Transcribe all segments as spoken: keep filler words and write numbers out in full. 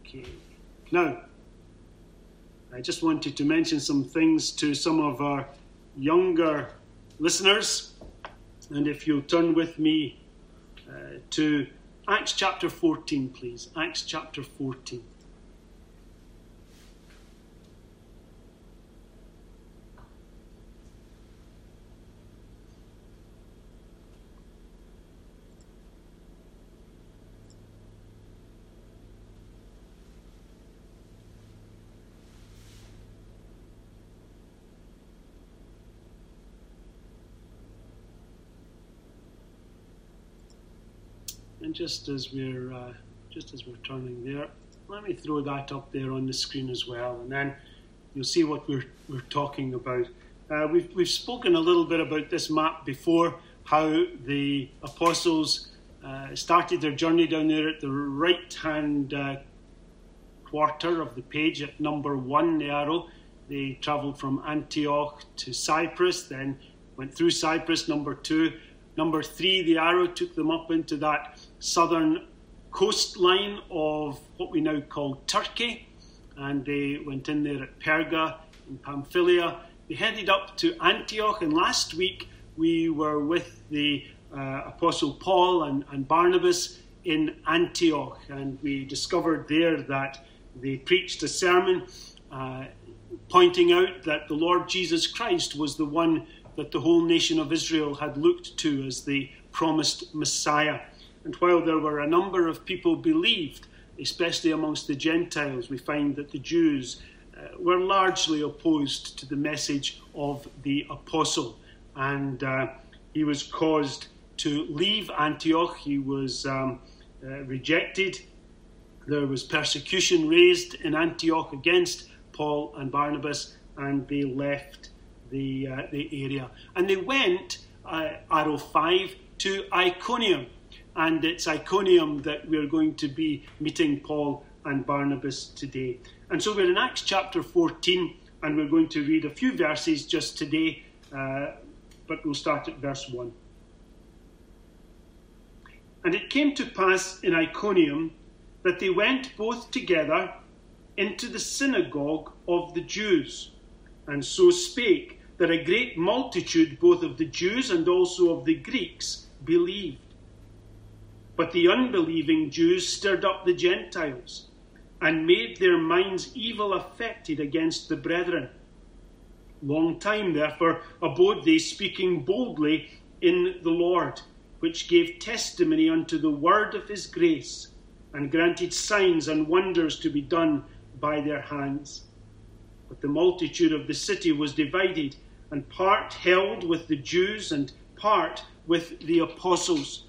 Okay. Now, I just wanted to mention some things to some of our younger listeners. And if you'll turn with me uh, to Acts chapter fourteen, please. Acts chapter fourteen. And just as we're uh, just as we're turning there, let me throw that up there on the screen as well, and then you'll see what we're we're talking about. Uh, we've we've spoken a little bit about this map before, how the apostles uh, started their journey down there at the right-hand uh, quarter of the page at number one, the arrow. They travelled from Antioch to Cyprus, then went through Cyprus, number two. Number three, the arrow took them up into that southern coastline of what we now call Turkey. And they went in there at Perga in Pamphylia. They headed up to Antioch. And last week we were with the uh, Apostle Paul and, and Barnabas in Antioch. And we discovered there that they preached a sermon uh, pointing out that the Lord Jesus Christ was the one that the whole nation of Israel had looked to as the promised Messiah. And while there were a number of people believed, especially amongst the Gentiles, we find that the Jews uh, were largely opposed to the message of the apostle. And uh, he was caused to leave Antioch. He was um, uh, rejected. There was persecution raised in Antioch against Paul and Barnabas, and they left the uh, the area. And they went, uh, arrow five, to Iconium. And it's Iconium that we're going to be meeting Paul and Barnabas today. And so we're in Acts chapter fourteen, and we're going to read a few verses just today, uh, but we'll start at verse one. And it came to pass in Iconium that they went both together into the synagogue of the Jews, and so spake, that a great multitude both of the Jews and also of the Greeks believed. But the unbelieving Jews stirred up the Gentiles, and made their minds evil affected against the brethren. Long time, therefore, abode they, speaking boldly in the Lord, which gave testimony unto the word of his grace, and granted signs and wonders to be done by their hands. But the multitude of the city was divided, and part held with the Jews, and part with the apostles.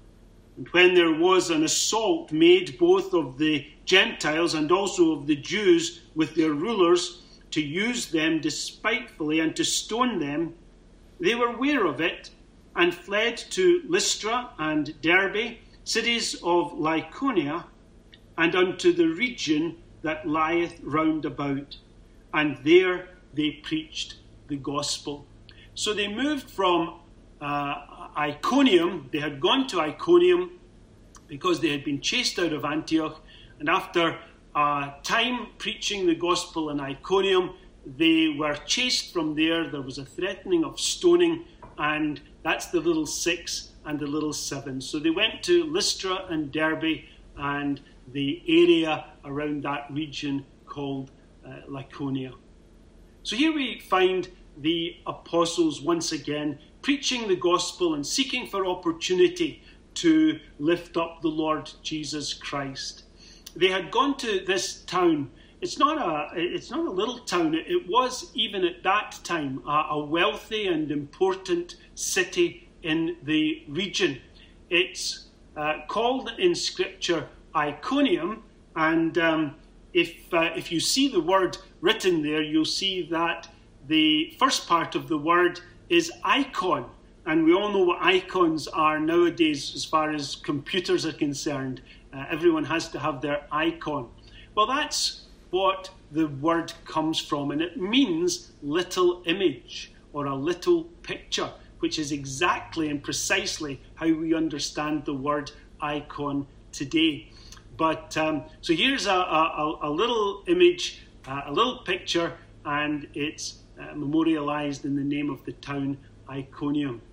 And when there was an assault made both of the Gentiles and also of the Jews with their rulers, to use them despitefully and to stone them, they were ware of it, and fled to Lystra and Derbe, cities of Lycaonia, and unto the region that lieth round about. And there they preached the gospel. So they moved from uh, Iconium. They had gone to Iconium because they had been chased out of Antioch. And after a time preaching the gospel in Iconium, they were chased from there. There was a threatening of stoning, and that's the little six and the little seven. So they went to Lystra and Derbe and the area around that region called uh, Lycaonia. So here we find the apostles once again preaching the gospel and seeking for opportunity to lift up the Lord Jesus Christ. They had gone to this town. It's not a it's not a little town. It was, even at that time, a, a wealthy and important city in the region. It's uh, called in Scripture Iconium, and um, if uh, if you see the word written there, you'll see that the first part of the word is icon, and we all know what icons are nowadays as far as computers are concerned. Uh, everyone has to have their icon. Well, that's what the word comes from, and it means little image or a little picture, which is exactly and precisely how we understand the word icon today. But um, so here's a, a, a little image, uh, a little picture, and it's uh, memorialized in the name of the town Iconium.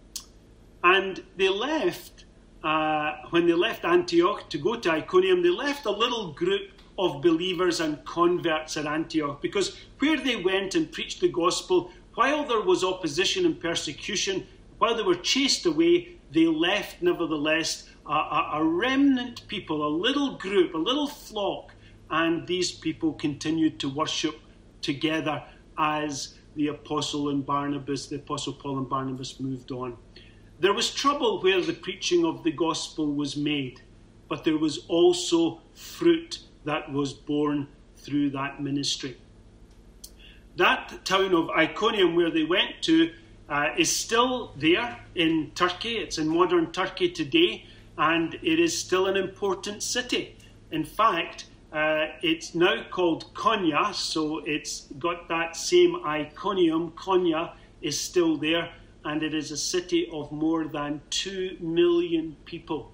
And they left, uh, when they left Antioch to go to Iconium, they left a little group of believers and converts at Antioch, because where they went and preached the gospel, while there was opposition and persecution, while they were chased away, they left nevertheless a, a, a remnant people, a little group, a little flock, and these people continued to worship together as the apostle and Barnabas, the apostle Paul and Barnabas moved on. There was trouble where the preaching of the gospel was made, but there was also fruit that was born through that ministry. That town of Iconium where they went to uh, is still there in Turkey. It's in modern Turkey today, and it is still an important city. In fact, uh, it's now called Konya, so it's got that same Iconium. Konya is still there, and it is a city of more than two million people.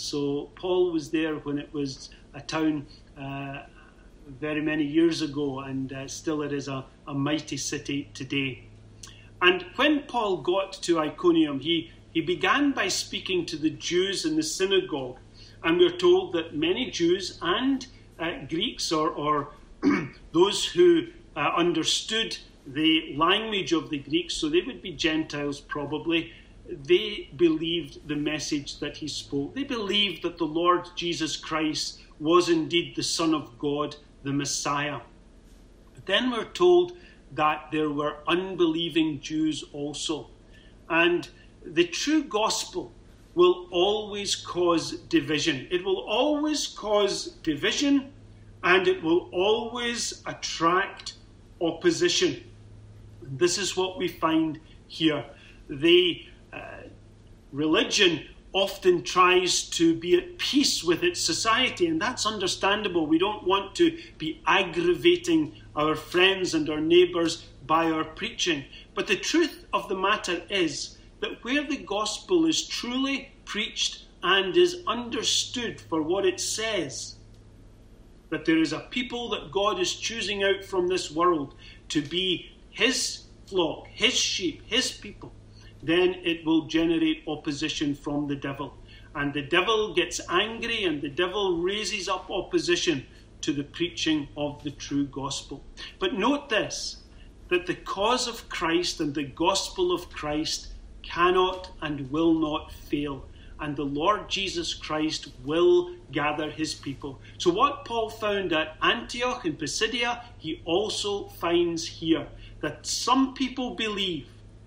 So Paul was there when it was a town uh, very many years ago, and uh, still it is a, a mighty city today. And when Paul got to Iconium, he, he began by speaking to the Jews in the synagogue. And we're told that many Jews and uh, Greeks, or, or those who uh, understood the language of the Greeks, so they would be Gentiles probably, they believed the message that he spoke. They believed that the Lord Jesus Christ was indeed the Son of God, the Messiah. But then we're told that there were unbelieving Jews also. And the true gospel will always cause division. It will always cause division, and it will always attract opposition. And this is what we find here. The uh, religion often tries to be at peace with its society, and that's understandable. We don't want to be aggravating our friends and our neighbours by our preaching. But the truth of the matter is that where the gospel is truly preached and is understood for what it says, that there is a people that God is choosing out from this world to be his flock, his sheep, his people, then it will generate opposition from the devil. And the devil gets angry, and the devil raises up opposition to the preaching of the true gospel. But note this, that the cause of Christ and the gospel of Christ cannot and will not fail. And the Lord Jesus Christ will gather his people. So what Paul found at Antioch in Pisidia, he also finds here. That some people believe,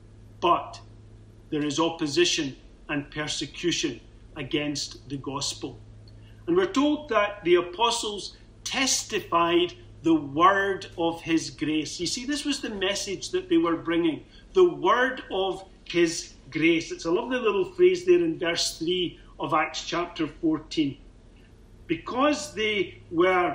but there is opposition and persecution against the gospel. And we're told that the apostles testified the word of his grace. You see, this was the message that they were bringing. The word of his grace. It's a lovely little phrase there in verse three of Acts chapter fourteen. Because they were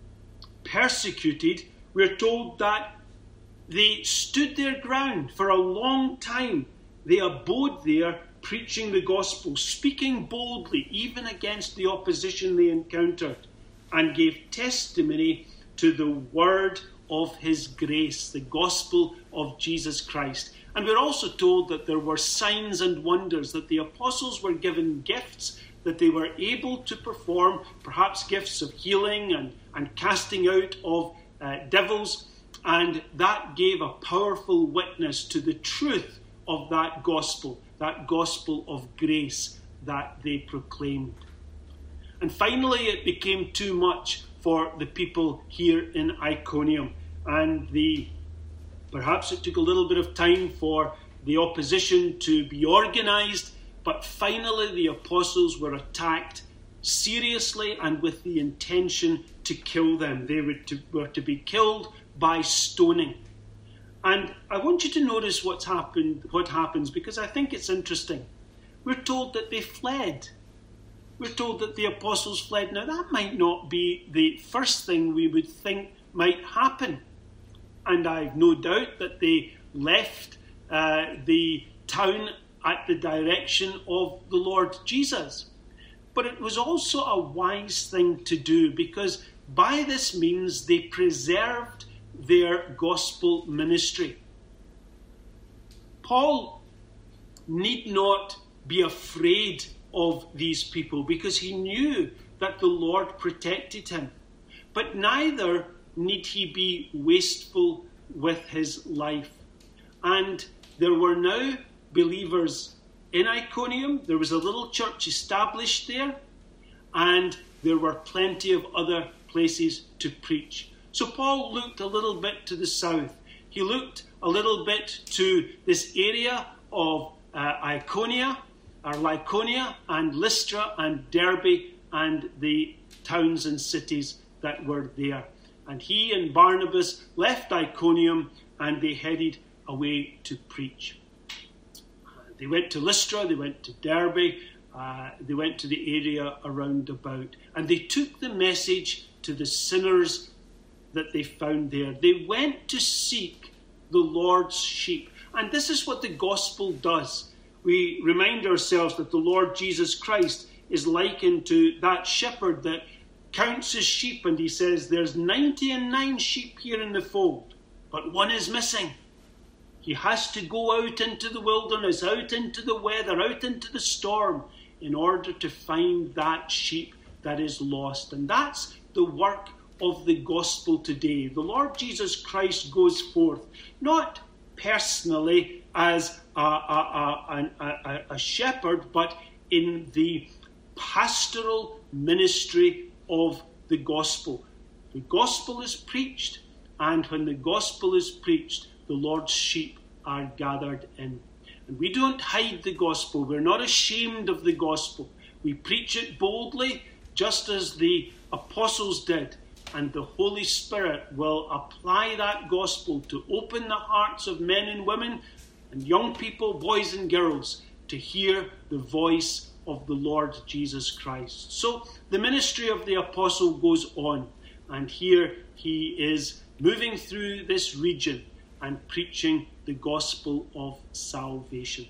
persecuted, we're told that they stood their ground for a long time. They abode there, preaching the gospel, speaking boldly, even against the opposition they encountered, and gave testimony to the word of his grace, the gospel of Jesus Christ. And we're also told that there were signs and wonders, that the apostles were given gifts that they were able to perform, perhaps gifts of healing and, and casting out of uh, devils. And that gave a powerful witness to the truth of that gospel, that gospel of grace that they proclaimed. And finally, it became too much for the people here in Iconium. And the perhaps it took a little bit of time for the opposition to be organised, but finally the apostles were attacked seriously and with the intention to kill them. They were to, were to be killed by stoning. And I want you to notice what's happened, what happens, because I think it's interesting. We're told that they fled. We're told that the apostles fled. Now, that might not be the first thing we would think might happen. And I've no doubt that they left uh, the town at the direction of the Lord Jesus. but it was also a wise thing to do, because by this means they preserved their gospel ministry. Paul need not be afraid of these people, because he knew that the Lord protected him. But neither need he be wasteful with his life. And there were now believers in Iconium. There was a little church established there, and there were plenty of other places to preach. So Paul looked a little bit to the south. He looked a little bit to this area of uh, Iconia, or Lycaonia, and Lystra, and Derbe, and the towns and cities that were there. And he and Barnabas left Iconium, and they headed away to preach. They went to Lystra, they went to Derbe, uh, they went to the area around about, and they took the message to the sinners that they found there. They went to seek the Lord's sheep. And this is what the gospel does. We remind ourselves that the Lord Jesus Christ is likened to that shepherd that counts his sheep, and he says, there's ninety and nine sheep here in the fold, but one is missing. He has to go out into the wilderness, out into the weather, out into the storm, in order to find that sheep that is lost. And that's the work of the gospel today. The Lord Jesus Christ goes forth, not personally as a, a, a, a, a shepherd, but in the pastoral ministry of the gospel. The gospel is preached, and when the gospel is preached, the Lord's sheep are gathered in. And we don't hide the gospel. We're not ashamed of the gospel. We preach it boldly, just as the apostles did. And the Holy Spirit will apply that gospel to open the hearts of men and women and young people, boys and girls, to hear the voice of the Lord Jesus Christ. So the ministry of the apostle goes on, and here he is moving through this region and preaching the gospel of salvation.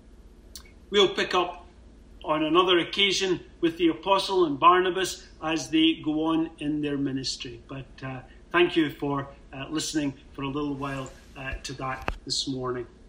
We'll pick up on another occasion with the apostle and Barnabas as they go on in their ministry. But uh, thank you for uh, listening for a little while uh, to that this morning.